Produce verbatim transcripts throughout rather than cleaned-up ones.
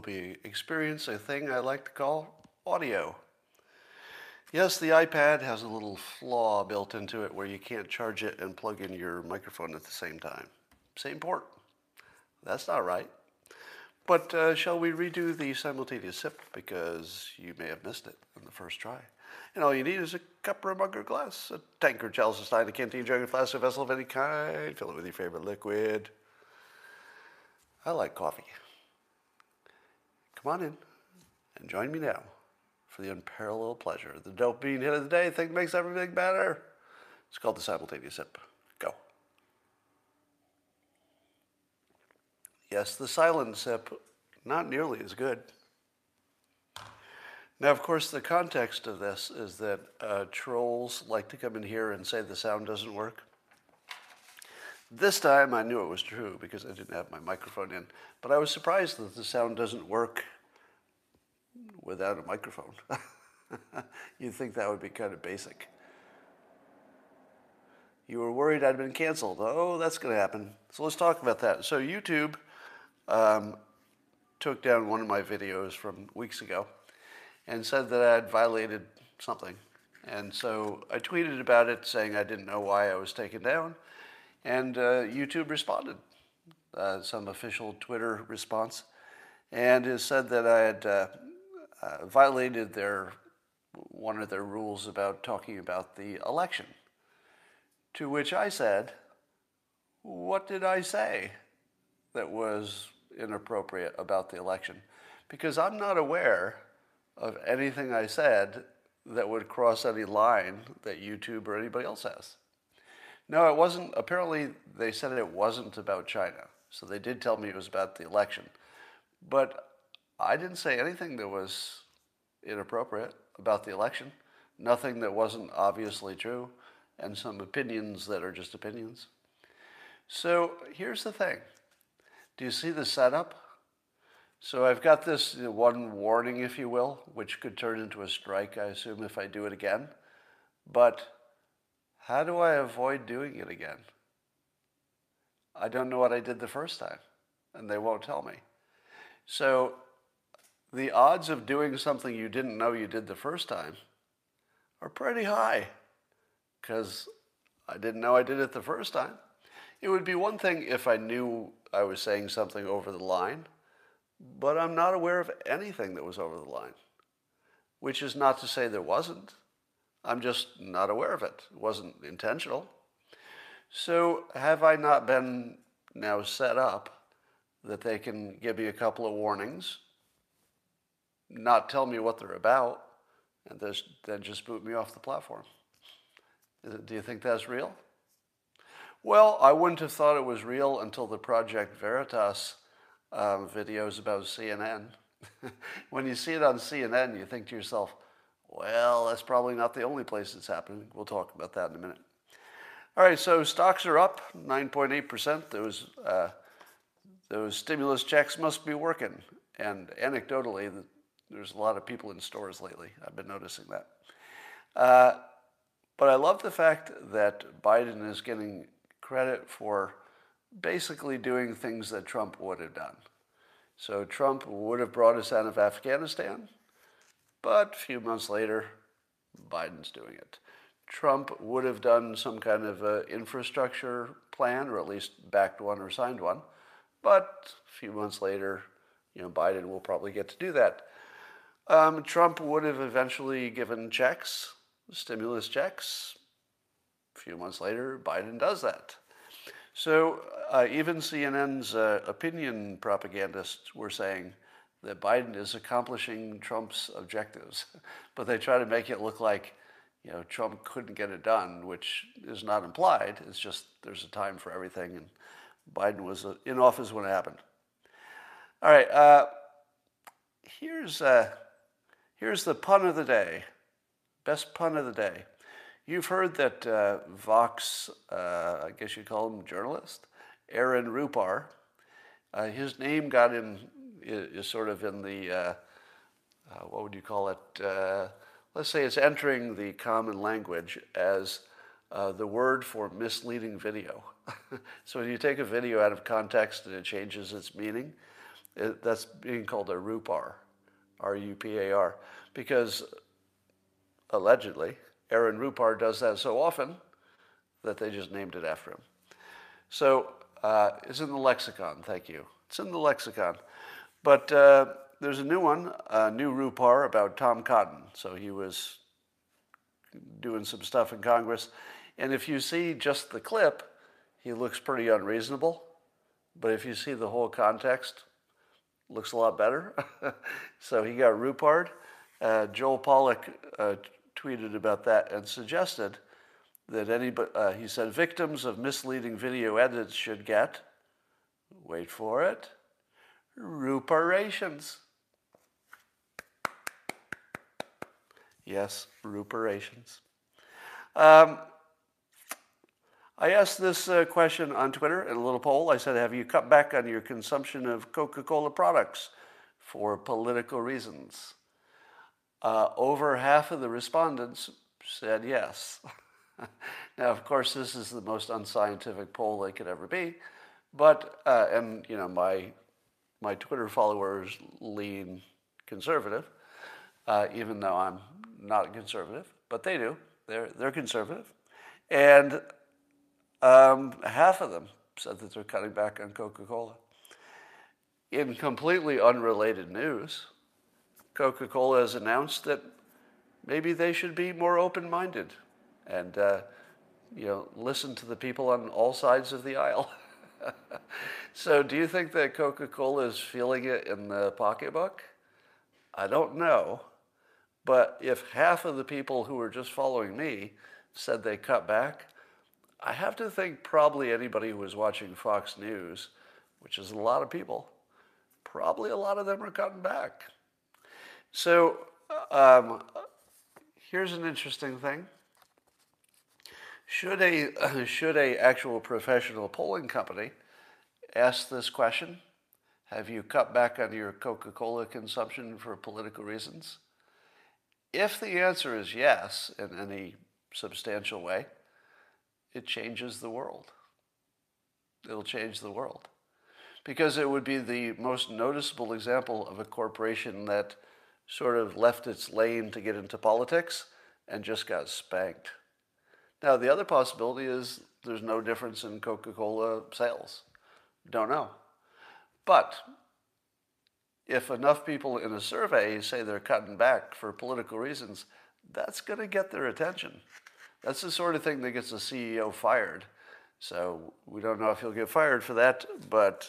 will be experience a thing I like to call audio. Yes, the iPad has a little flaw built into it where you can't charge it and plug in your microphone at the same time. Same port. That's not right. But uh, shall we redo the simultaneous sip, because you may have missed it in the first try. And all you need is a cup or a mug or glass, a tankard, chalice, a stein, a canteen, jug, a flask, a vessel of any kind. Fill it with your favorite liquid. I like coffee. Come on in and join me now for the unparalleled pleasure of the dopamine hit of the day. Thing that makes everything better. It's called the simultaneous sip. Go. Yes, the silent sip, not nearly as good. Now, of course, the context of this is that uh, trolls like to come in here and say the sound doesn't work. This time I knew it was true because I didn't have my microphone in, but I was surprised that the sound doesn't work without a microphone. You'd think that would be kind of basic. You were worried I'd been canceled. Oh, that's going to happen. So let's talk about that. So YouTube um, took down one of my videos from weeks ago and said that I had violated something. And so I tweeted about it saying I didn't know why I was taken down. And uh, YouTube responded, uh, some official Twitter response, and it said that I had uh, uh, violated their one of their rules about talking about the election. To which I said, what did I say that was inappropriate about the election? Because I'm not aware of anything I said that would cross any line that YouTube or anybody else has. No, it wasn't. Apparently, they said it wasn't about China. So they did tell me it was about the election. But I didn't say anything that was inappropriate about the election. Nothing that wasn't obviously true. And some opinions that are just opinions. So here's the thing. Do you see the setup? So I've got this you know, one warning, if you will, which could turn into a strike, I assume, if I do it again. But how do I avoid doing it again? I don't know what I did the first time, and they won't tell me. So the odds of doing something you didn't know you did the first time are pretty high, because I didn't know I did it the first time. It would be one thing if I knew I was saying something over the line, but I'm not aware of anything that was over the line, which is not to say there wasn't. I'm just not aware of it. It wasn't intentional. So have I not been now set up that they can give me a couple of warnings, not tell me what they're about, and then just boot me off the platform? Do you think that's real? Well, I wouldn't have thought it was real until the Project Veritas um, videos about C N N. When you see it on C N N, you think to yourself, well, that's probably not the only place it's happening. We'll talk about that in a minute. All right, so stocks are up nine point eight percent. Those, uh, those stimulus checks must be working. And anecdotally, there's a lot of people in stores lately. I've been noticing that. Uh, but I love the fact that Biden is getting credit for basically doing things that Trump would have done. So Trump would have brought us out of Afghanistan, but a few months later, Biden's doing it. Trump would have done some kind of uh, infrastructure plan, or at least backed one or signed one, but a few months later, you know, Biden will probably get to do that. Um, Trump would have eventually given checks, stimulus checks. A few months later, Biden does that. So uh, even C N N's uh, opinion propagandists were saying that Biden is accomplishing Trump's objectives, but they try to make it look like, you know, Trump couldn't get it done, which is not implied. It's just there's a time for everything, and Biden was uh, in office when it happened. All right, uh, here's uh, here's the pun of the day, best pun of the day. You've heard that uh, Vox, uh, I guess you call him journalist, Aaron Rupar, uh, his name got in, is, is sort of in the, uh, uh, what would you call it? Uh, let's say it's entering the common language as uh, the word for misleading video. So when you take a video out of context and it changes its meaning, It, that's being called a Rupar, R U P A R, because allegedly Aaron Rupar does that so often that they just named it after him. So uh, it's in the lexicon, thank you. It's in the lexicon. But uh, there's a new one, a new Rupar about Tom Cotton. So he was doing some stuff in Congress. And if you see just the clip, he looks pretty unreasonable. But if you see the whole context, looks a lot better. So he got Rupar'd. Uh, Joel Pollack uh, tweeted about that and suggested that any, uh, he said, victims of misleading video edits should get, wait for it, ruparations. Yes, ruparations. Um, I asked this uh, question on Twitter in a little poll. I said, have you cut back on your consumption of Coca-Cola products for political reasons? Uh, over half of the respondents said yes. Now, of course, this is the most unscientific poll they could ever be, but, uh, and, you know, my, my Twitter followers lean conservative, uh, even though I'm not conservative, but they do. They're, they're conservative. And um, half of them said that they're cutting back on Coca-Cola. In completely unrelated news, Coca-Cola has announced that maybe they should be more open-minded and, uh, you know, listen to the people on all sides of the aisle. So do you think that Coca-Cola is feeling it in the pocketbook? I don't know. But if half of the people who were just following me said they cut back, I have to think probably anybody who was watching Fox News, which is a lot of people, probably a lot of them are cutting back. So um, here's an interesting thing. Should a, should a actual professional polling company ask this question? Have you cut back on your Coca-Cola consumption for political reasons? If the answer is yes, in any substantial way, it changes the world. It'll change the world. Because it would be the most noticeable example of a corporation that sort of left its lane to get into politics and just got spanked. Now, the other possibility is there's no difference in Coca-Cola sales. Don't know. But if enough people in a survey say they're cutting back for political reasons, that's going to get their attention. That's the sort of thing that gets a C E O fired. So we don't know if he'll get fired for that, but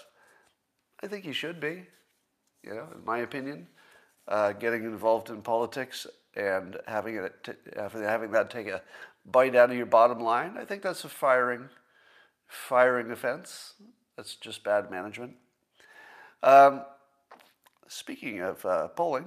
I think he should be, you know, in my opinion. Uh, getting involved in politics and having it t- having that take a bite out of your bottom line, I think that's a firing, firing offense. That's just bad management. Um, speaking of uh, polling,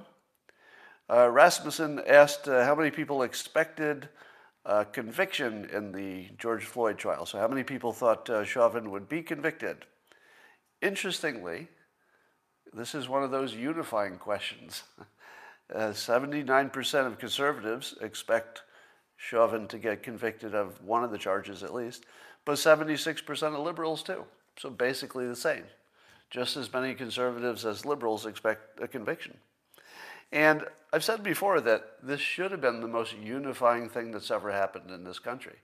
uh, Rasmussen asked uh, how many people expected uh, conviction in the George Floyd trial. So how many people thought uh, Chauvin would be convicted? Interestingly, this is one of those unifying questions. Uh, seventy-nine percent of conservatives expect Chauvin to get convicted of one of the charges at least, but seventy-six percent of liberals too. So basically the same. Just as many conservatives as liberals expect a conviction. And I've said before that this should have been the most unifying thing that's ever happened in this country.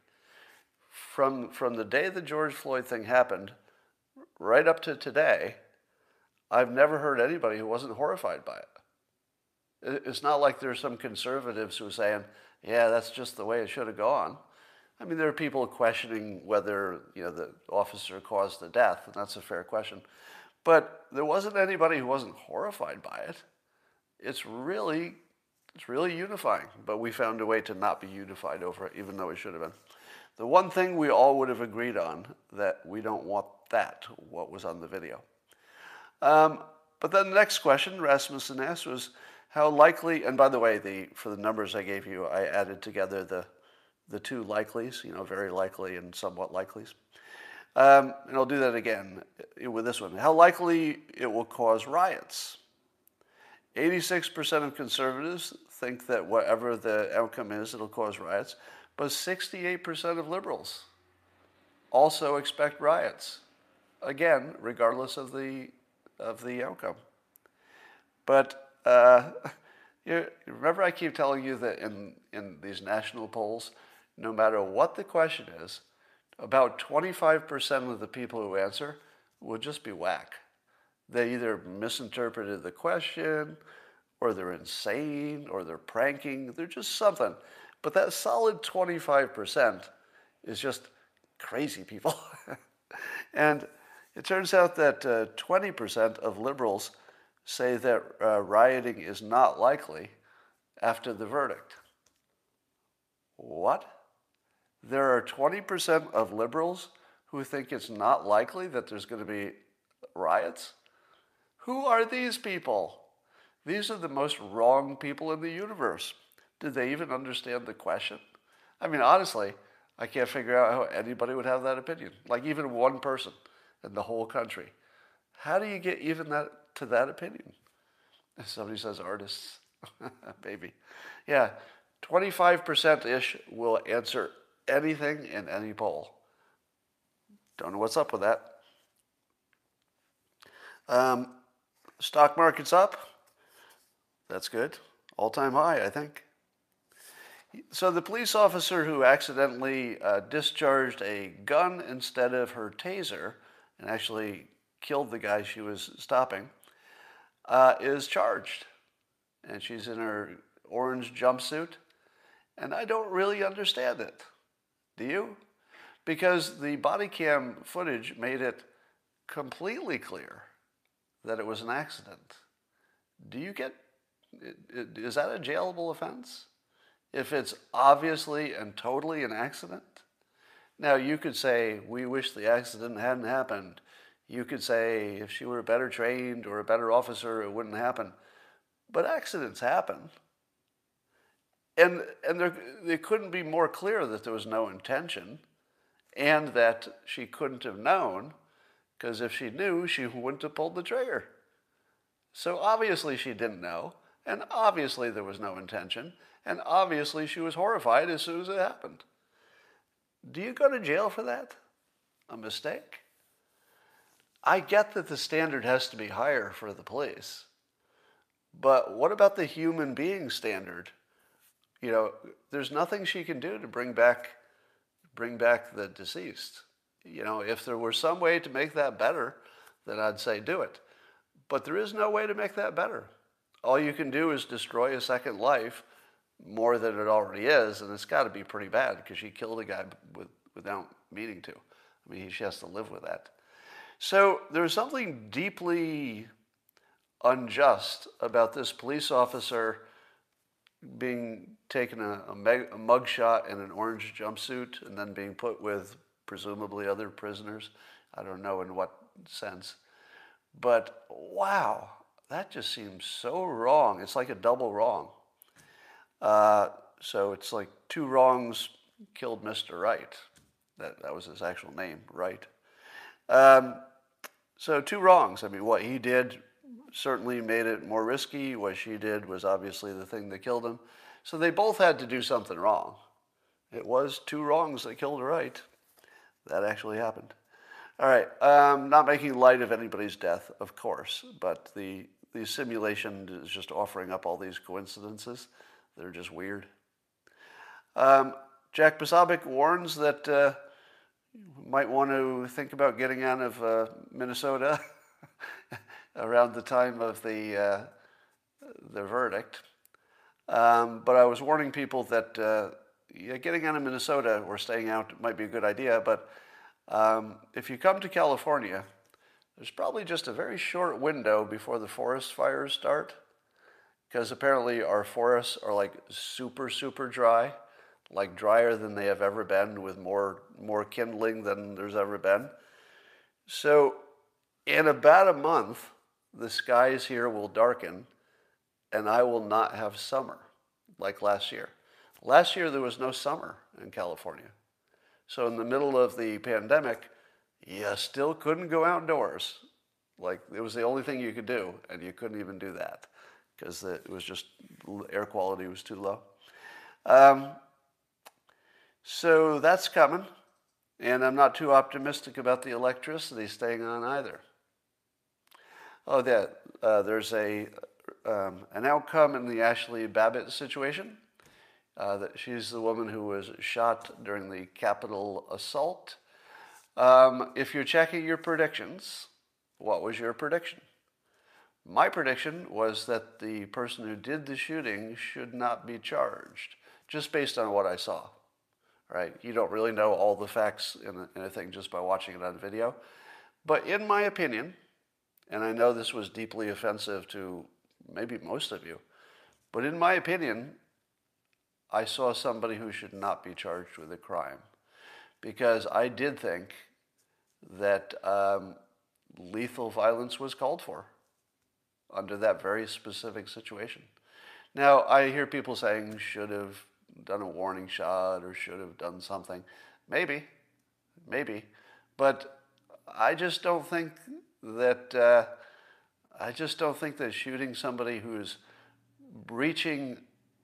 From, from the day the George Floyd thing happened, right up to today, I've never heard anybody who wasn't horrified by it. It's not like there's some conservatives who are saying, yeah, that's just the way it should have gone. I mean, there are people questioning whether, you know, the officer caused the death, and that's a fair question. But there wasn't anybody who wasn't horrified by it. It's really, it's really unifying. But we found a way to not be unified over it, even though it should have been. The one thing we all would have agreed on, that we don't want that, what was on the video. Um, but then the next question Rasmussen asked was, how likely, and by the way, the for the numbers I gave you, I added together the the two likelies, you know, very likely and somewhat likelies. Um, and I'll do that again with this one. How likely it will cause riots? eighty-six percent of conservatives think that whatever the outcome is, it'll cause riots, but sixty-eight percent of liberals also expect riots. Again, regardless of the of the outcome. But uh, you remember I keep telling you that in, in these national polls, no matter what the question is, about twenty-five percent of the people who answer will just be whack. They either misinterpreted the question, or they're insane, or they're pranking. They're just something. But that solid twenty-five percent is just crazy people. And it turns out that uh, twenty percent of liberals say that uh, rioting is not likely after the verdict. What? There are twenty percent of liberals who think it's not likely that there's going to be riots? Who are these people? These are the most wrong people in the universe. Did they even understand the question? I mean, honestly, I can't figure out how anybody would have that opinion. Like even one person in the whole country. How do you get even that to that opinion? Somebody says artists. Maybe. Yeah, twenty-five percent-ish will answer anything in any poll. Don't know what's up with that. Um, stock market's up. That's good. All-time high, I think. So the police officer who accidentally uh, discharged a gun instead of her taser and actually killed the guy she was stopping uh, is charged. And she's in her orange jumpsuit. And I don't really understand it. Do you? Because the body cam footage made it completely clear that it was an accident. Do you get, is that a jailable offense? If it's obviously and totally an accident? Now, you could say, we wish the accident hadn't happened. You could say, if she were better trained or a better officer, it wouldn't happen. But accidents happen. And, and there, it couldn't be more clear that there was no intention and that she couldn't have known, because if she knew, she wouldn't have pulled the trigger. So obviously she didn't know, and obviously there was no intention, and obviously she was horrified as soon as it happened. Do you go to jail for that? A mistake? I get that the standard has to be higher for the police, but what about the human being standard? You know, there's nothing she can do to bring back, bring back the deceased. You know, if there were some way to make that better, then I'd say do it. But there is no way to make that better. All you can do is destroy a second life more than it already is, and it's got to be pretty bad because she killed a guy with, without meaning to. I mean, she has to live with that. So there's something deeply unjust about this police officer being taken a, a, meg, a mugshot in an orange jumpsuit and then being put with presumably other prisoners. I don't know in what sense. But wow, that just seems so wrong. It's like a double wrong. Uh, so it's like two wrongs killed Mister Right. That, that was his actual name, Right. Um, so two wrongs. I mean, what he did certainly made it more risky. What she did was obviously the thing that killed him. So they both had to do something wrong. It was two wrongs that killed Right. That actually happened. All right, um, not making light of anybody's death, of course, but the, the simulation is just offering up all these coincidences that are just weird. Um, Jack Posobiec warns that uh, you might want to think about getting out of uh, Minnesota around the time of the, uh, the verdict. Um, but I was warning people that uh, yeah, getting out of Minnesota or staying out might be a good idea, but um, if you come to California, there's probably just a very short window before the forest fires start, because apparently our forests are like super, super dry, like drier than they have ever been, with more, more kindling than there's ever been. So in about a month, the skies here will darken, and I will not have summer like last year. Last year, there was no summer in California. So in the middle of the pandemic, you still couldn't go outdoors. Like, it was the only thing you could do, and you couldn't even do that because it was just, air quality was too low. Um, so that's coming, and I'm not too optimistic about the electricity staying on either. Oh, that uh, there's a um, an outcome in the Ashley Babbitt situation. Uh, that she's the woman who was shot during the Capitol assault. Um, if you're checking your predictions, what was your prediction? My prediction was that the person who did the shooting should not be charged, just based on what I saw. Right? You don't really know all the facts in a, in a thing just by watching it on video. But in my opinion, and I know this was deeply offensive to maybe most of you, but in my opinion, I saw somebody who should not be charged with a crime. Because I did think that um, lethal violence was called for under that very specific situation. Now, I hear people saying should have done a warning shot or should have done something. Maybe, maybe. But I just don't think that, uh, I just don't think that shooting somebody who's breaching,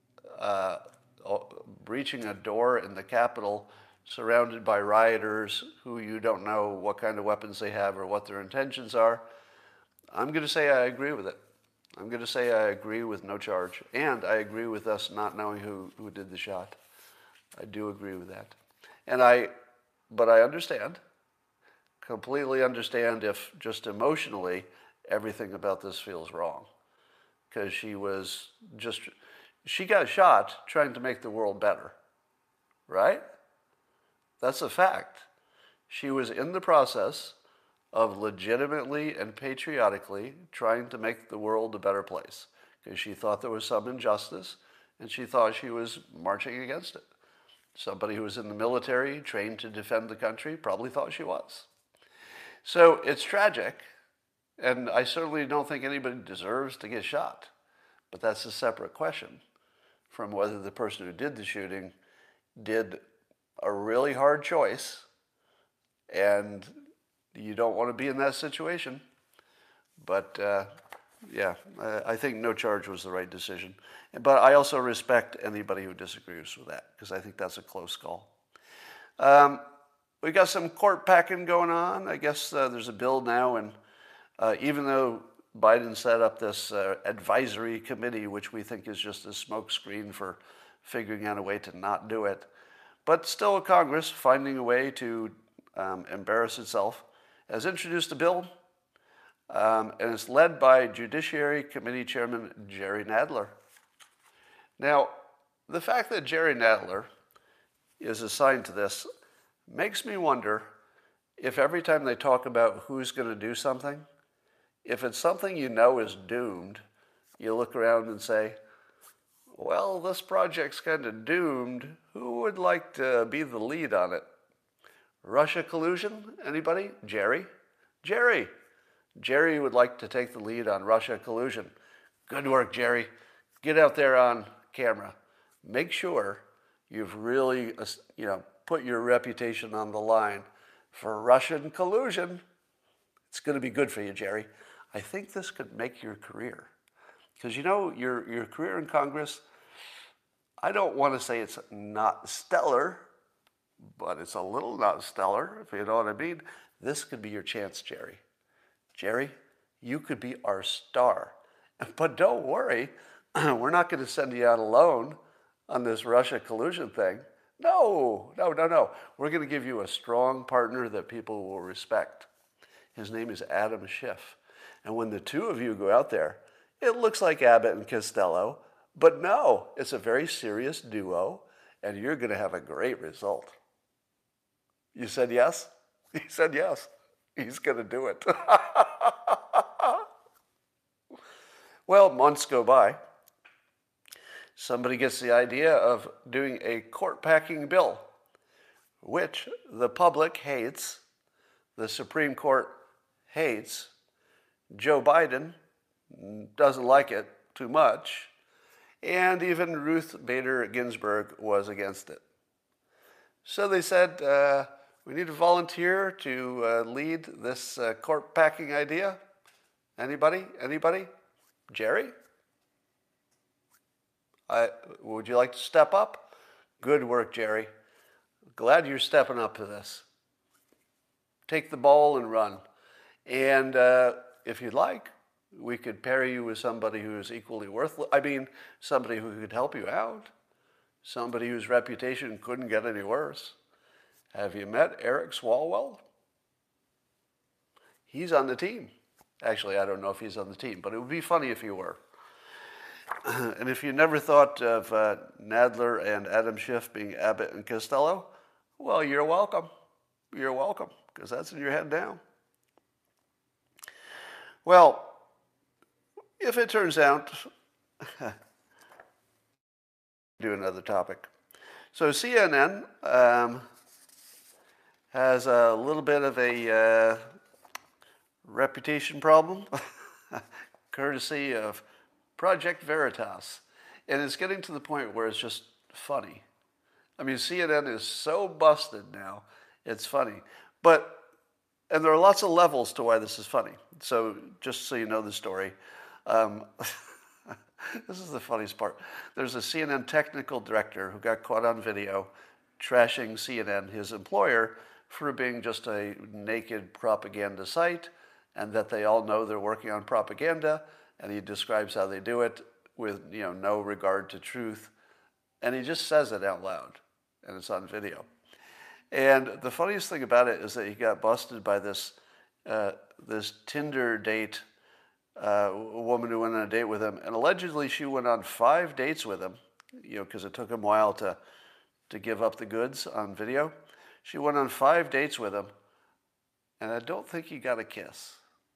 uh, breaching a door in the Capitol surrounded by rioters who you don't know what kind of weapons they have or what their intentions are, I'm going to say I agree with it. I'm going to say I agree with no charge. And I agree with us not knowing who, who did the shot. I do agree with that. And I, but I understand, completely understand if just emotionally everything about this feels wrong. Because she was just, she got shot trying to make the world better. Right? That's a fact. She was in the process of legitimately and patriotically trying to make the world a better place because she thought there was some injustice and she thought she was marching against it. Somebody who was in the military, trained to defend the country, probably thought she was. So it's tragic, and I certainly don't think anybody deserves to get shot. But that's a separate question from whether the person who did the shooting did a really hard choice, and you don't want to be in that situation. But uh, yeah, I, I think no charge was the right decision. But I also respect anybody who disagrees with that, because I think that's a close call. Um, we got some court packing going on. I guess uh, there's a bill now, and uh, even though Biden set up this uh, advisory committee, which we think is just a smokescreen for figuring out a way to not do it, but still Congress, finding a way to um, embarrass itself, has introduced a bill, um, and it's led by Judiciary Committee Chairman Jerry Nadler. Now, the fact that Jerry Nadler is assigned to this makes me wonder if every time they talk about who's going to do something, if it's something you know is doomed, you look around and say, well, this project's kind of doomed. Who would like to be the lead on it? Russia collusion? Anybody? Jerry? Jerry. Jerry would like to take the lead on Russia collusion. Good work, Jerry. Get out there on camera. Make sure you've really, you know, put your reputation on the line for Russian collusion. It's going to be good for you, Jerry. I think this could make your career. Because, you know, your, your career in Congress, I don't want to say it's not stellar, but it's a little not stellar, if you know what I mean. This could be your chance, Jerry. Jerry, you could be our star. But don't worry, we're not going to send you out alone on this Russia collusion thing. No, no, no, no. We're going to give you a strong partner that people will respect. His name is Adam Schiff. And when the two of you go out there, it looks like Abbott and Costello, but no, it's a very serious duo, and you're going to have a great result. You said yes? He said yes. He's going to do it. Well, months go by. Somebody gets the idea of doing a court-packing bill, which the public hates, the Supreme Court hates, Joe Biden doesn't like it too much, and even Ruth Bader Ginsburg was against it. So they said, uh, we need a volunteer to uh, lead this uh, court-packing idea. Anybody? Anybody? Jerry? I, would you like to step up? Good work, Jerry. Glad you're stepping up to this. Take the ball and run. And uh, if you'd like, We could pair you with somebody who is equally worthless. I mean, somebody who could help you out. Somebody whose reputation couldn't get any worse. Have you met Eric Swalwell? He's on the team. Actually, I don't know if he's on the team, but it would be funny if he were. And if you never thought of uh, Nadler and Adam Schiff being Abbott and Costello, well, you're welcome. You're welcome, because that's in your head now. Well, if it turns out, do another topic. So C N N um, has a little bit of a uh, reputation problem, courtesy of Project Veritas. And it's getting to the point where it's just funny. I mean, C N N is so busted now, it's funny. But, and there are lots of levels to why this is funny. So just so you know the story, um, this is the funniest part. There's a C N N technical director who got caught on video trashing C N N, his employer, for being just a naked propaganda site, and that they all know they're working on propaganda, and he describes how they do it with, you know, no regard to truth. And he just says it out loud, and it's on video. And the funniest thing about it is that he got busted by this uh, this Tinder date, uh, a woman who went on a date with him, and allegedly she went on five dates with him, you know, because it took him a while to to give up the goods on video. She went on five dates with him, and I don't think he got a kiss.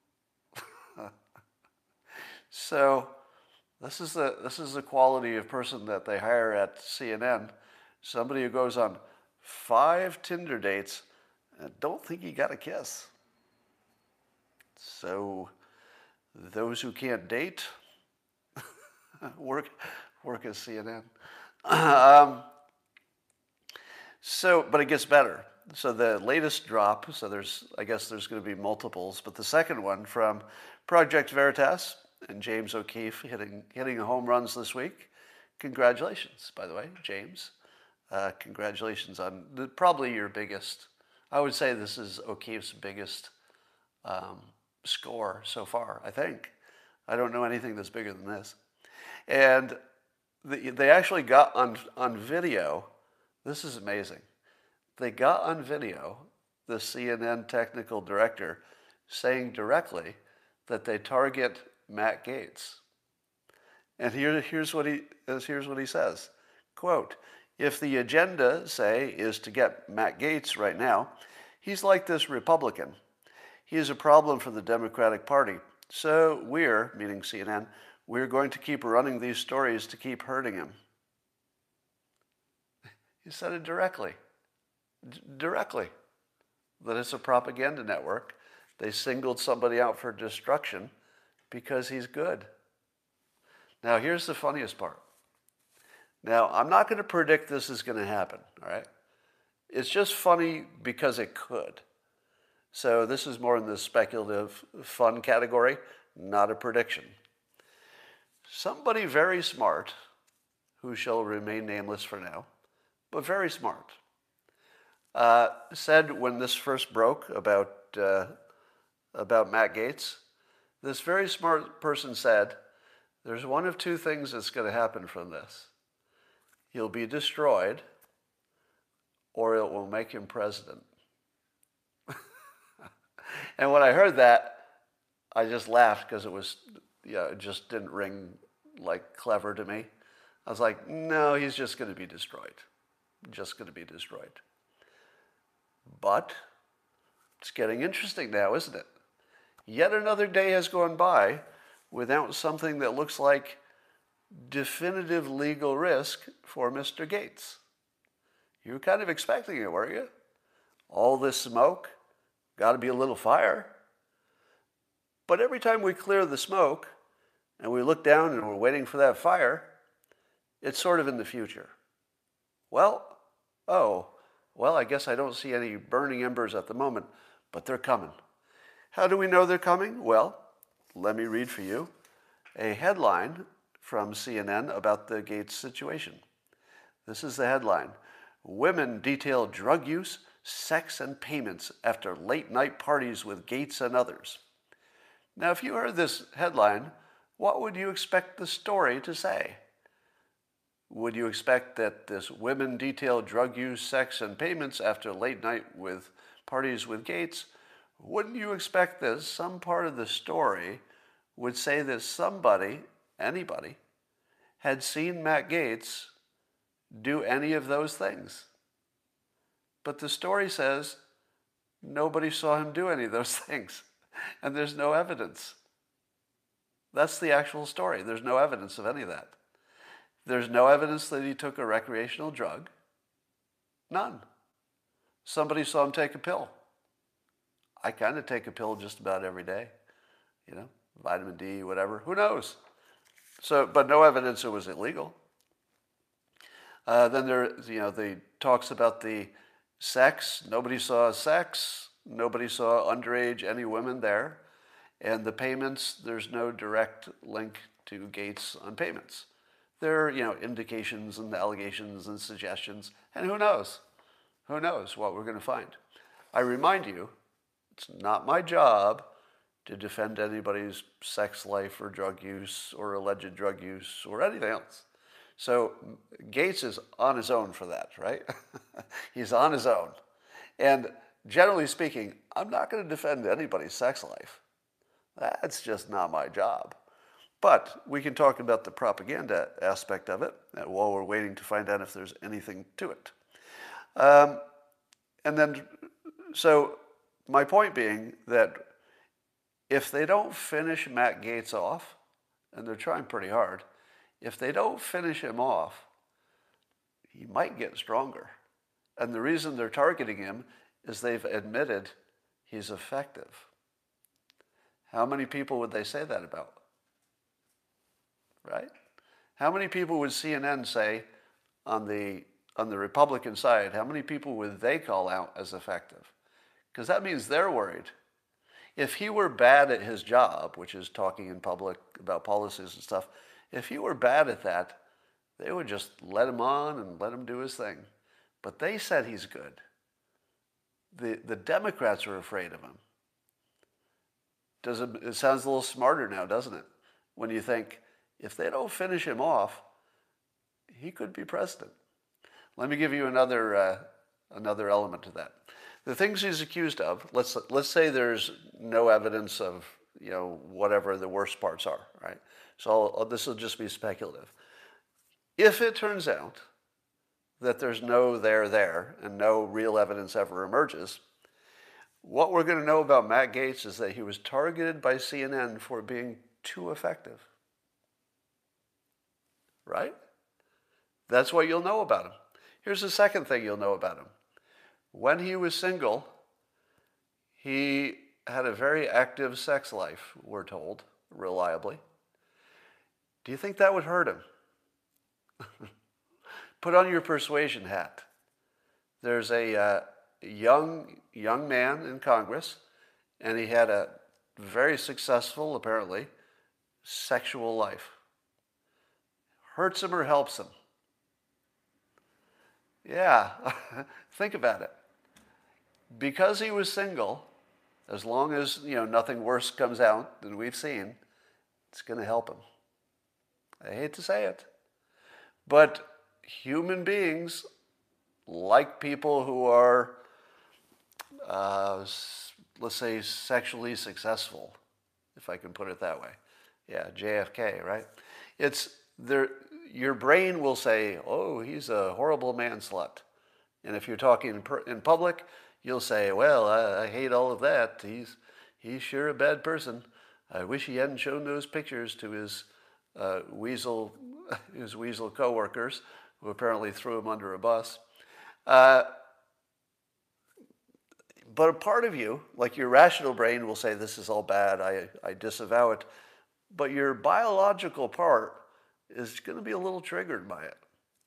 So this is the this is the quality of person that they hire at C N N. Somebody who goes on five Tinder dates and I don't think he got a kiss. So those who can't date work work at C N N. Um, so, but it gets better. So the latest drop, so there's, I guess there's going to be multiples, but the second one from Project Veritas and James O'Keefe hitting hitting home runs this week. Congratulations, by the way, James. Uh, congratulations on the, probably your biggest, I would say this is O'Keefe's biggest um, score so far, I think. I don't know anything that's bigger than this. And the, they actually got on, on video, this is amazing. They got on video the C N N technical director saying directly that they target Matt Gaetz. And here, here's what he here's what he says. Quote, if the agenda, say, is to get Matt Gaetz right now, he's like this Republican. He is a problem for the Democratic Party. So we're, meaning C N N, we're going to keep running these stories to keep hurting him. He said it directly. D- directly. That it's a propaganda network. They singled somebody out for destruction because he's good. Now, here's the funniest part. Now, I'm not going to predict this is going to happen, all right? It's just funny because it could. So this is more in the speculative fun category, not a prediction. Somebody very smart, who shall remain nameless for now, but very smart, uh, said when this first broke about, uh, about Matt Gaetz, this very smart person said, there's one of two things that's going to happen from this. He'll be destroyed, or it will make him president. And when I heard that, I just laughed because it was, yeah, it just didn't ring like clever to me. I was like, no, he's just going to be destroyed. Just going to be destroyed. But it's getting interesting now, isn't it? Yet another day has gone by without something that looks like definitive legal risk for Mister Gaetz. You were kind of expecting it, weren't you? All this smoke, got to be a little fire. But every time we clear the smoke and we look down and we're waiting for that fire, it's sort of in the future. Well, oh, well, I guess I don't see any burning embers at the moment, but they're coming. How do we know they're coming? Well, let me read for you a headline from C N N about the Gaetz situation. This is the headline. Women detail drug use, sex, and payments after late-night parties with Gaetz and others. Now, if you heard this headline, what would you expect the story to say? Would you expect that this women detail drug use, sex, and payments after late night with parties with Gaetz? Wouldn't you expect that some part of the story would say that somebody, anybody, had seen Matt Gaetz do any of those things? But the story says nobody saw him do any of those things, and there's no evidence. That's the actual story. There's no evidence of any of that. There's no evidence that he took a recreational drug. None. Somebody saw him take a pill. I kind of take a pill just about every day, you know, vitamin D, whatever. Who knows? So, but no evidence it was illegal. Uh, then there, you know, the talks about the sex. Nobody saw sex. Nobody saw underage any women there. And the payments, there's no direct link to Gaetz on payments. There are, you know, indications and allegations and suggestions, and who knows? Who knows what we're going to find? I remind you, it's not my job to defend anybody's sex life or drug use or alleged drug use or anything else. So Gaetz is on his own for that, right? He's on his own. And generally speaking, I'm not going to defend anybody's sex life. That's just not my job. But we can talk about the propaganda aspect of it while we're waiting to find out if there's anything to it. Um, and then, so my point being that if they don't finish Matt Gaetz off, and they're trying pretty hard, if they don't finish him off, he might get stronger. And the reason they're targeting him is they've admitted he's effective. How many people would they say that about? Right? How many people would C N N say on the on the Republican side, how many people would they call out as effective? Because that means they're worried. If he were bad at his job, which is talking in public about policies and stuff, if he were bad at that, they would just let him on and let him do his thing. But they said he's good. The the Democrats are afraid of him. Does it, it sounds a little smarter now, doesn't it? When you think, if they don't finish him off, he could be president. Let me give you another uh, another element to that. The things he's accused of, let's let's say there's no evidence of, you know, whatever the worst parts are, right? So I'll, this will just be speculative. If it turns out that there's no there there and no real evidence ever emerges, what we're going to know about Matt Gaetz is that he was targeted by C N N for being too effective. Right? That's what you'll know about him. Here's the second thing you'll know about him. When he was single, he had a very active sex life, we're told, reliably. Do you think that would hurt him? Put on your persuasion hat. There's a uh, young young man in Congress, and he had a very successful, apparently, sexual life. Hurts him or helps him? Yeah, think about it. Because he was single, as long as, you know, nothing worse comes out than we've seen, it's going to help him. I hate to say it, but human beings like people who are, uh, let's say, sexually successful, if I can put it that way. Yeah, J F K, right? It's there. Your brain will say, "Oh, he's a horrible man slut," and if you're talking in, per, in public, you'll say, "Well, I, I hate all of that. He's he's sure a bad person. I wish he hadn't shown those pictures to his uh, weasel his weasel coworkers, who apparently threw him under a bus." Uh, but a part of you, like your rational brain, will say, "This is all bad. I I disavow it," but your biological part is going to be a little triggered by it.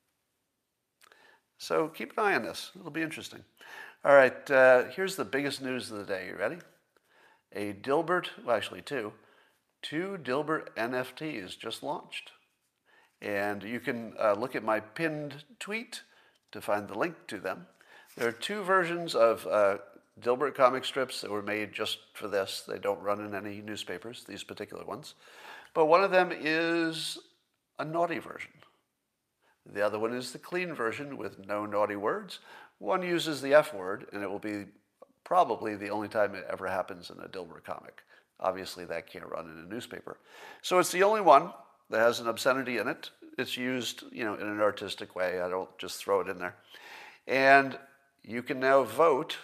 So keep an eye on this. It'll be interesting. All right, uh, here's the biggest news of the day. You ready? A Dilbert, well, actually two, two Dilbert N F Ts just launched. And you can uh, look at my pinned tweet to find the link to them. There are two versions of uh, Dilbert comic strips that were made just for this. They don't run in any newspapers, these particular ones. But one of them is a naughty version. The other one is the clean version with no naughty words. One uses the F word, and it will be probably the only time it ever happens in a Dilbert comic. Obviously, that can't run in a newspaper. So it's the only one that has an obscenity in it. It's used, you know, in an artistic way. I don't just throw it in there. And you can now vote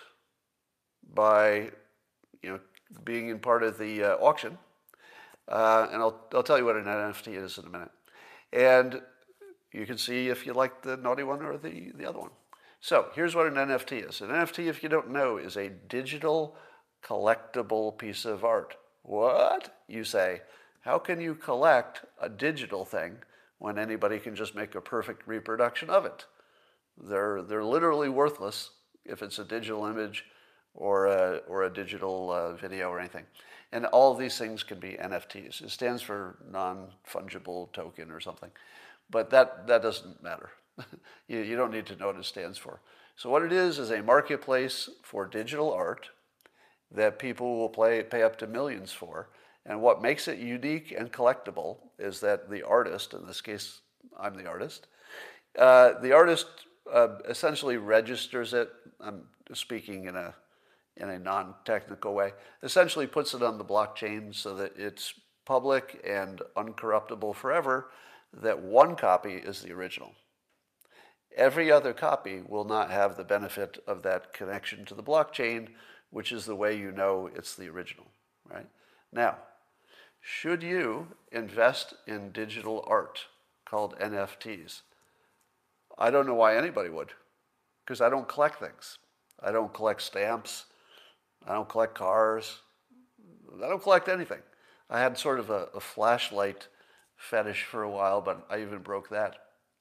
by, you know, being in part of the uh, auction. Uh, and I'll, I'll tell you what an N F T is in a minute. And you can see if you like the naughty one or the, the other one. So here's what an N F T is. An N F T, if you don't know, is a digital collectible piece of art. What? You say, how can you collect a digital thing when anybody can just make a perfect reproduction of it? They're, they're literally worthless if it's a digital image or a, or a digital uh, video or anything. And all of these things can be N F Ts. It stands for non-fungible token or something. But that, that doesn't matter. you, you don't need to know what it stands for. So what it is is a marketplace for digital art that people will play, pay up to millions for. And what makes it unique and collectible is that the artist, in this case, I'm the artist, uh, the artist uh, essentially registers it. I'm speaking in a in a non-technical way, essentially puts it on the blockchain so that it's public and uncorruptible forever, that one copy is the original. Every other copy will not have the benefit of that connection to the blockchain, which is the way you know it's the original, right? Now, should you invest in digital art called N F Ts? I don't know why anybody would, because I don't collect things. I don't collect stamps. I don't collect cars. I don't collect anything. I had sort of a, a flashlight fetish for a while, but I even broke that.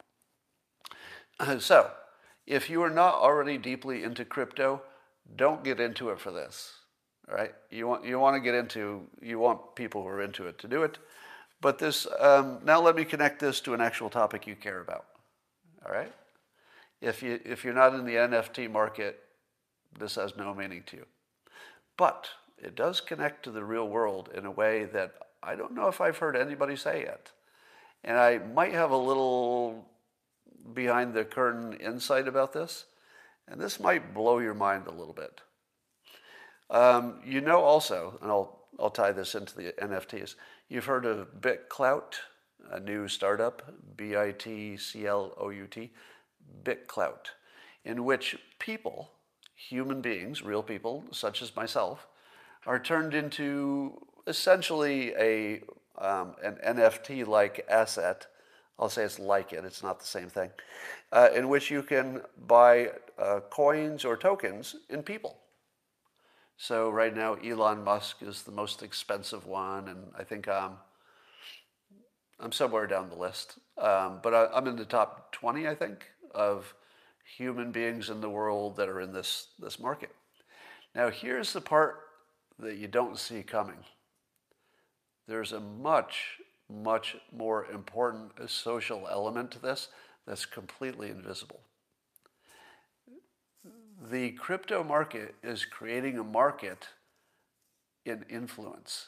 So, if you are not already deeply into crypto, don't get into it for this. All right? You want you want to get into, you want people who are into it to do it. But this, um, now let me connect this to an actual topic you care about. All right? If you if you're not in the N F T market, this has no meaning to you. But it does connect to the real world in a way that I don't know if I've heard anybody say yet. And I might have a little behind the curtain insight about this. And this might blow your mind a little bit. Um, you know also, and I'll, I'll tie this into the N F Ts, you've heard of BitClout, a new startup, B I T C L O U T, BitClout, in which people, human beings, real people, such as myself, are turned into essentially a um, an N F T-like asset. I'll say it's like it, it's not the same thing, uh, in which you can buy uh, coins or tokens in people. So right now, Elon Musk is the most expensive one, and I think um, I'm somewhere down the list. Um, but I, I'm in the top twenty, I think, of human beings in the world that are in this, this market. Now, here's the part that you don't see coming. There's a much, much more important social element to this that's completely invisible. The crypto market is creating a market in influence.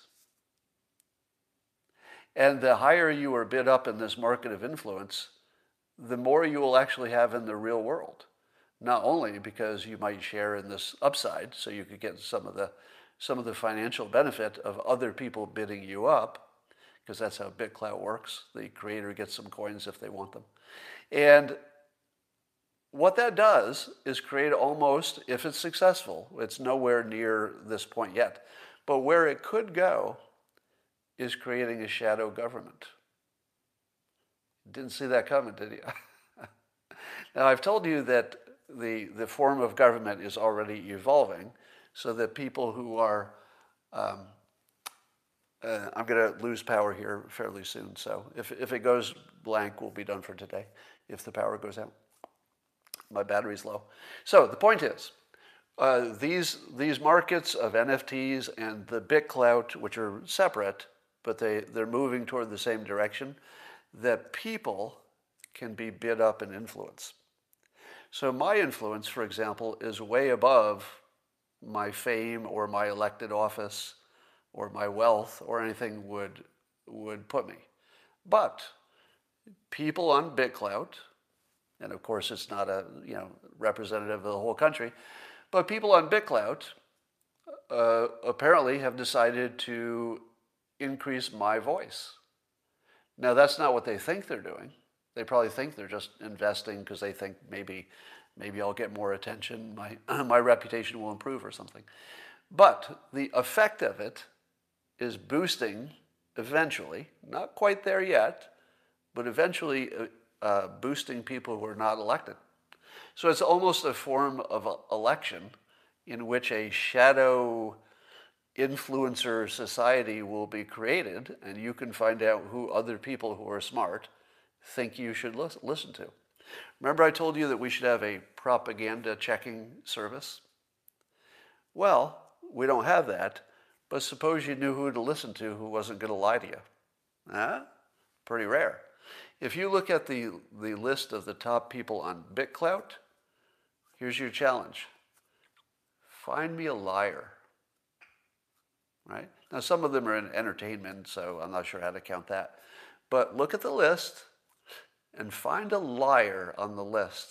And the higher you are bid up in this market of influence, the more you will actually have in the real world. Not only because you might share in this upside, so you could get some of the some of the financial benefit of other people bidding you up, because that's how BitClout works. The creator gets some coins if they want them. And what that does is create almost, if it's successful, it's nowhere near this point yet, but where it could go is creating a shadow government. Didn't see that coming, did you? Now, I've told you that the, the form of government is already evolving so that people who are, um, uh, I'm going to lose power here fairly soon, so if, if it goes blank, we'll be done for today if the power goes out. My battery's low. So the point is, uh, these, these markets of N F Ts and the BitClout, which are separate, but they, they're moving toward the same direction, that people can be bid up and influence. So my influence, for example, is way above my fame or my elected office or my wealth or anything would would put me. But people on BitClout, and of course it's not a you know representative of the whole country, but people on BitClout uh, apparently have decided to increase my voice. Now that's not what they think they're doing. They probably think they're just investing because they think maybe maybe I'll get more attention, my my reputation will improve or something. But the effect of it is boosting eventually, not quite there yet, but eventually uh, uh, boosting people who are not elected. So it's almost a form of a election in which a shadow influencer society will be created, and you can find out who other people who are smart think you should listen to. Remember I told you that we should have a propaganda checking service? Well, we don't have that, but suppose you knew who to listen to who wasn't going to lie to you. Huh? Pretty rare. If you look at the, the list of the top people on BitClout, here's your challenge. Find me a liar. Right? Now, some of them are in entertainment, so I'm not sure how to count that. But look at the list and find a liar on the list.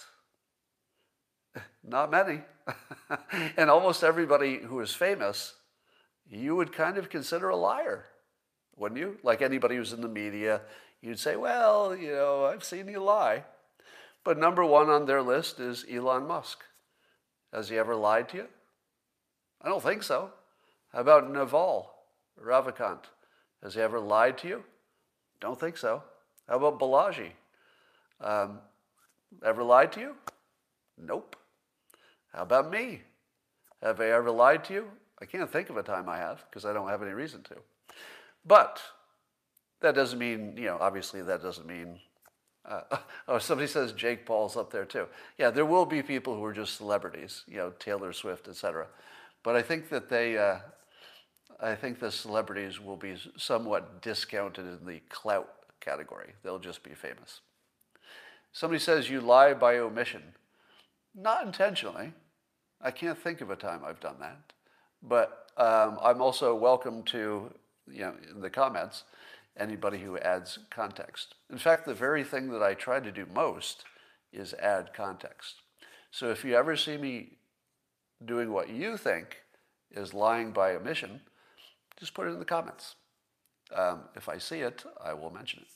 Not many. And almost everybody who is famous, you would kind of consider a liar, wouldn't you? Like anybody who's in the media, you'd say, well, you know, I've seen you lie. But number one on their list is Elon Musk. Has he ever lied to you? I don't think so. How about Naval Ravikant? Has he ever lied to you? Don't think so. How about Balaji? Um, ever lied to you? Nope. How about me? Have I ever lied to you? I can't think of a time I have because I don't have any reason to. But that doesn't mean, you know, obviously that doesn't mean, uh, oh, somebody says Jake Paul's up there too. Yeah, there will be people who are just celebrities, you know, Taylor Swift, et cetera. But I think that they, uh, I think the celebrities will be somewhat discounted in the clout category. They'll just be famous. Somebody says you lie by omission. Not intentionally. I can't think of a time I've done that. But um, I'm also welcome to, you know, in the comments, anybody who adds context. In fact, the very thing that I try to do most is add context. So if you ever see me doing what you think is lying by omission, just put it in the comments. Um, if I see it, I will mention it.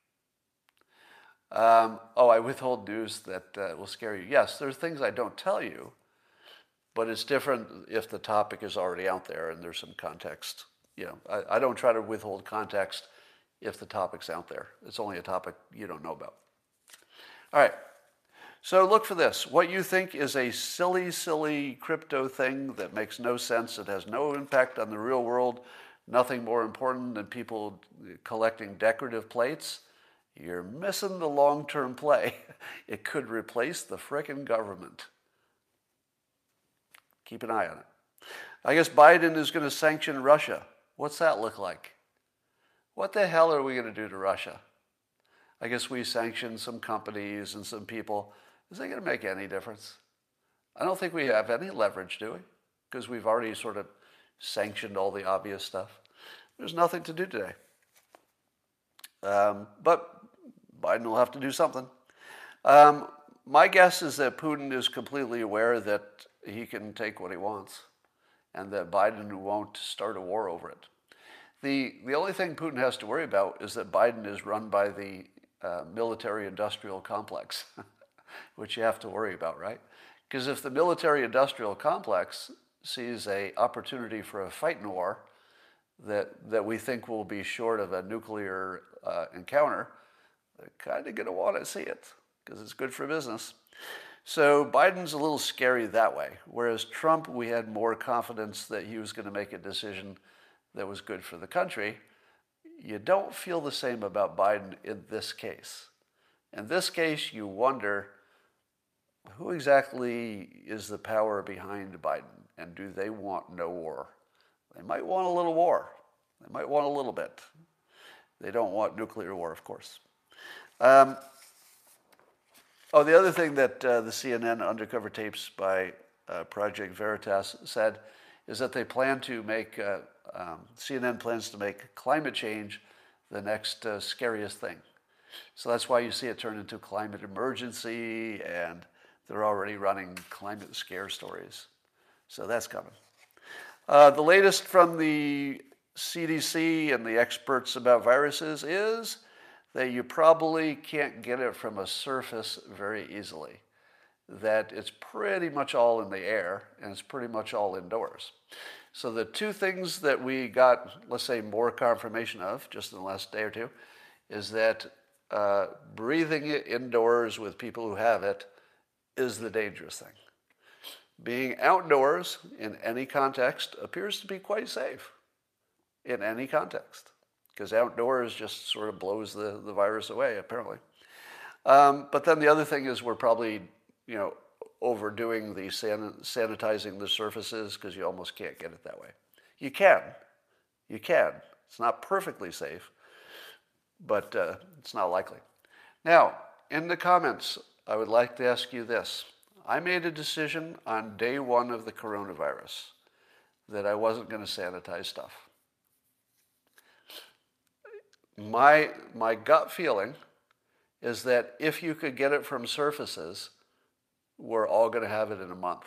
Um, oh, I withhold news that uh, will scare you. Yes, there's things I don't tell you, but it's different if the topic is already out there and there's some context. You know, I, I don't try to withhold context if the topic's out there. It's only a topic you don't know about. All right. So look for this. What you think is a silly, silly crypto thing that makes no sense, it has no impact on the real world, nothing more important than people collecting decorative plates, you're missing the long-term play. It could replace the frickin' government. Keep an eye on it. I guess Biden is going to sanction Russia. What's that look like? What the hell are we going to do to Russia? I guess we sanction some companies and some people. Is that going to make any difference? I don't think we have any leverage, do we? Because we've already sort of sanctioned all the obvious stuff. There's nothing to do today. Um, but Biden will have to do something. Um, my guess is that Putin is completely aware that he can take what he wants and that Biden won't start a war over it. The, the only thing Putin has to worry about is that Biden is run by the uh, military-industrial complex, which you have to worry about, right? Because if the military-industrial complex sees an opportunity for a fight in war that, that we think will be short of a nuclear uh, encounter, they're kind of going to want to see it because it's good for business. So Biden's a little scary that way, whereas Trump, we had more confidence that he was going to make a decision that was good for the country. You don't feel the same about Biden in this case. In this case, you wonder, who exactly is the power behind Biden, and do they want no war? They might want a little war. They might want a little bit. They don't want nuclear war, of course. Um, oh, the other thing that uh, the C N N undercover tapes by uh, Project Veritas said is that they plan to make, uh, um, C N N plans to make climate change the next uh, scariest thing. So that's why you see it turn into climate emergency, and they're already running climate scare stories. So that's coming. Uh, the latest from the C D C and the experts about viruses is that you probably can't get it from a surface very easily. That it's pretty much all in the air, and it's pretty much all indoors. So the two things that we got, let's say, more confirmation of just in the last day or two, is that uh, breathing it indoors with people who have it is the dangerous thing. Being outdoors in any context appears to be quite safe in any context, because outdoors just sort of blows the, the virus away, apparently. Um, but then the other thing is we're probably, you know, overdoing the san- sanitizing the surfaces, because you almost can't get it that way. You can. You can. It's not perfectly safe, but uh, it's not likely. Now, in the comments, I would like to ask you this. I made a decision on day one of the coronavirus that I wasn't going to sanitize stuff. My, my gut feeling is that if you could get it from surfaces, we're all going to have it in a month.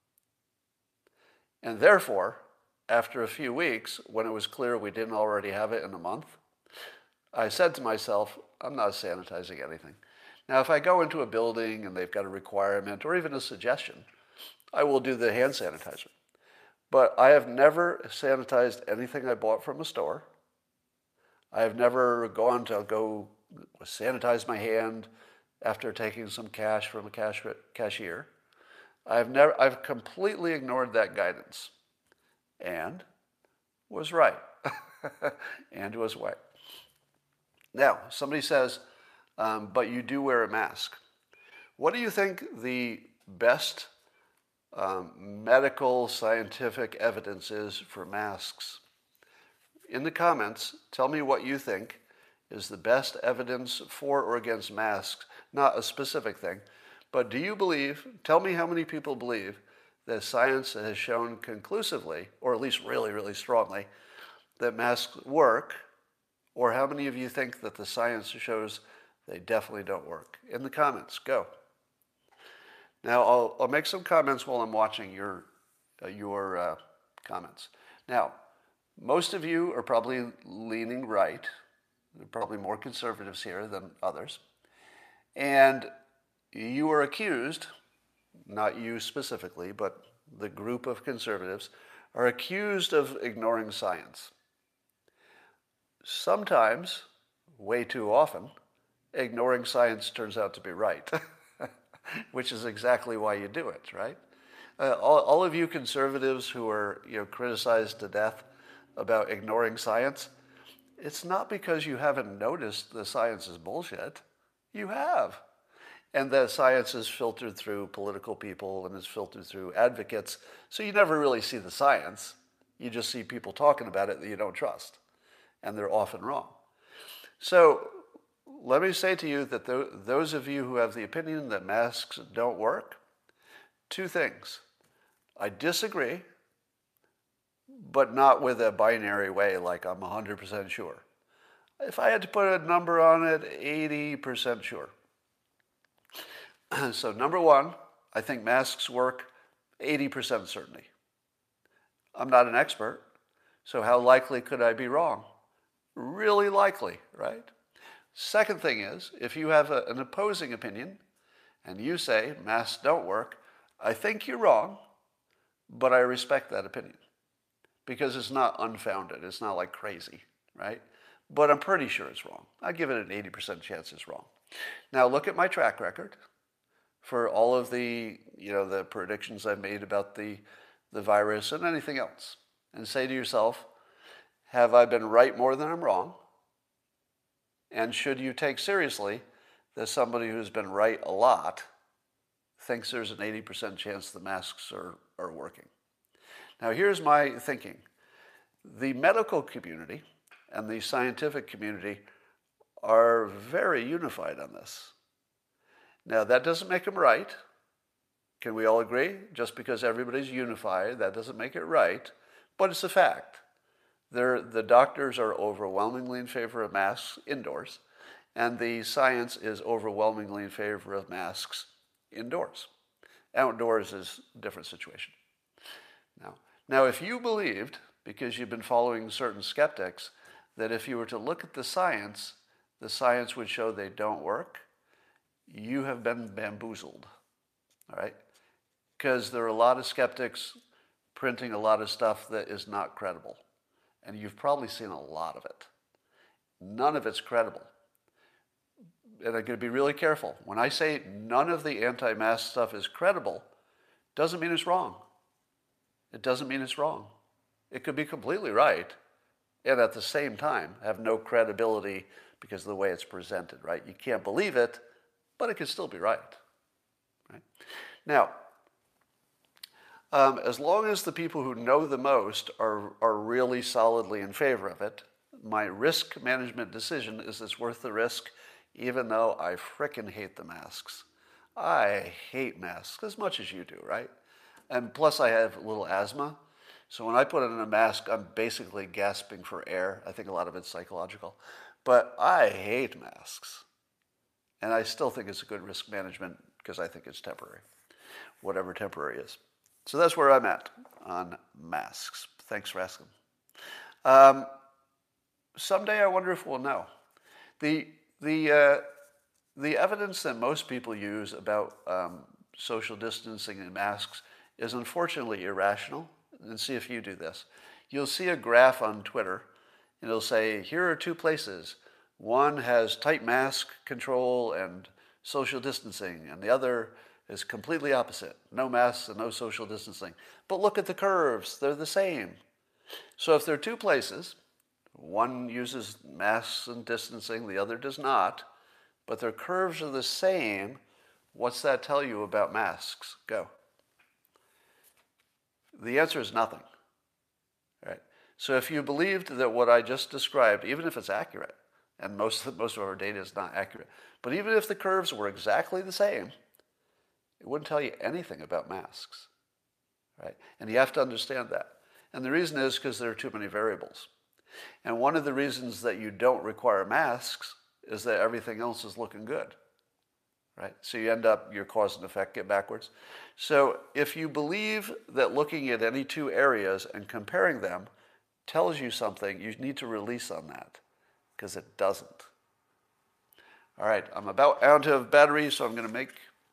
And therefore, after a few weeks, when it was clear we didn't already have it in a month, I said to myself, I'm not sanitizing anything. Now, if I go into a building and they've got a requirement or even a suggestion, I will do the hand sanitizer. But I have never sanitized anything I bought from a store. I have never gone to go sanitize my hand after taking some cash from a cash, cashier. I've never, I've completely ignored that guidance, and was right, and was right. Now, somebody says, um, but you do wear a mask. What do you think the best um, medical scientific evidence is for masks? In the comments, tell me what you think is the best evidence for or against masks, not a specific thing, but do you believe, tell me how many people believe that science has shown conclusively, or at least really, really strongly, that masks work, or how many of you think that the science shows they definitely don't work? In the comments, go. Now, I'll, I'll make some comments while I'm watching your, uh, your uh, comments. Now, most of you are probably leaning right. There are probably more conservatives here than others. And you are accused, not you specifically, but the group of conservatives, are accused of ignoring science. Sometimes, way too often, ignoring science turns out to be right, which is exactly why you do it, right? Uh, all, all of you conservatives who are, you know, criticized to death about ignoring science, it's not because you haven't noticed the science is bullshit. You have. And the science is filtered through political people and is filtered through advocates, so you never really see the science. You just see people talking about it that you don't trust, and they're often wrong. So let me say to you that th- those of you who have the opinion that masks don't work, two things. I disagree, but not with a binary way like I'm one hundred percent sure. If I had to put a number on it, eighty percent sure. So number one, I think masks work eighty percent certainty. I'm not an expert, so how likely could I be wrong? Really likely, right? Second thing is, if you have a, an opposing opinion and you say masks don't work, I think you're wrong, but I respect that opinion because it's not unfounded. It's not like crazy, right? But I'm pretty sure it's wrong. I give it an eighty percent chance it's wrong. Now look at my track record for all of the, you know, the predictions I've made about the, the virus and anything else, and say to yourself, have I been right more than I'm wrong? And should you take seriously that somebody who's been right a lot thinks there's an eighty percent chance the masks are, are working? Now here's my thinking. The medical community and the scientific community are very unified on this. Now that doesn't make them right, Can we all agree? Just because everybody's unified, that doesn't make it right, but it's a fact. They're, the doctors are overwhelmingly in favor of masks indoors, and the science is overwhelmingly in favor of masks indoors. Outdoors is a different situation. Now, now, if you believed, because you've been following certain skeptics, that if you were to look at the science, the science would show they don't work, you have been bamboozled, all right? Because there are a lot of skeptics printing a lot of stuff that is not credible. And you've probably seen a lot of it. None of it's credible. And I'm going to be really careful. When I say none of the anti-mask stuff is credible, doesn't mean it's wrong. It doesn't mean it's wrong. It could be completely right, and at the same time have no credibility because of the way it's presented, right? You can't believe it, but it could still be right, right? Now, um, as long as the people who know the most are, are really solidly in favor of it, my risk management decision is it's worth the risk, even though I frickin' hate the masks. I hate masks as much as you do, right? And plus I have a little asthma. So when I put on a mask, I'm basically gasping for air. I think a lot of it's psychological. But I hate masks. And I still think it's a good risk management because I think it's temporary, whatever temporary is. So that's where I'm at on masks. Thanks for asking. Um, someday I wonder if we'll know. The, the, uh, the evidence that most people use about um, social distancing and masks is unfortunately irrational. And see if you do this. You'll see a graph on Twitter, and it'll say, here are two places. One has tight mask control and social distancing, and the other is completely opposite. No masks and no social distancing. But look at the curves. They're the same. So if there are two places, one uses masks and distancing, the other does not, but their curves are the same, what's that tell you about masks? Go. The answer is nothing. Right? So if you believed that what I just described, even if it's accurate, and most of, most of our data is not accurate, but even if the curves were exactly the same, it wouldn't tell you anything about masks. Right? And you have to understand that. And the reason is because there are too many variables. And one of the reasons that you don't require masks is that everything else is looking good. Right? So you end up, your cause and effect get backwards. So if you believe that looking at any two areas and comparing them tells you something, you need to release on that, because it doesn't. All right, I'm about out of battery, so I'm going to make,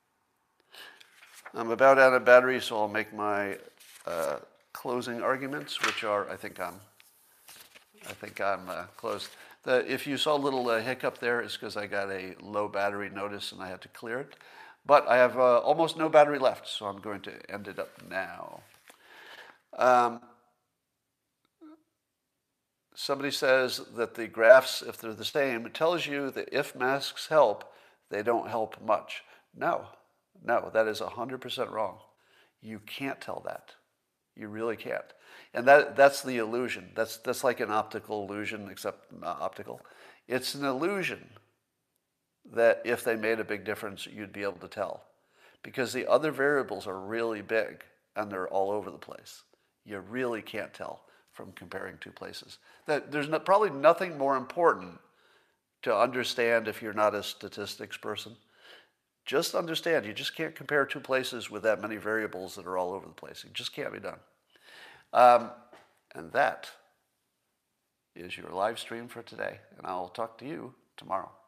I'm about out of battery, so I'll make my uh, closing arguments, which are, I think I'm, I think I'm uh, close. The, if you saw a little uh, hiccup there, it's because I got a low battery notice and I had to clear it. But I have uh, almost no battery left, so I'm going to end it up now. Um, somebody says that the graphs, if they're the same, it tells you that if masks help, they don't help much. No, no, that is one hundred percent wrong. You can't tell that. You really can't. And that that's the illusion. That's, that's like an optical illusion, except not optical. It's an illusion that if they made a big difference, you'd be able to tell. Because the other variables are really big, and they're all over the place. You really can't tell from comparing two places. That there's no, probably nothing more important to understand if you're not a statistics person. Just understand, you just can't compare two places with that many variables that are all over the place. It just can't be done. Um, and that is your live stream for today, and I'll talk to you tomorrow.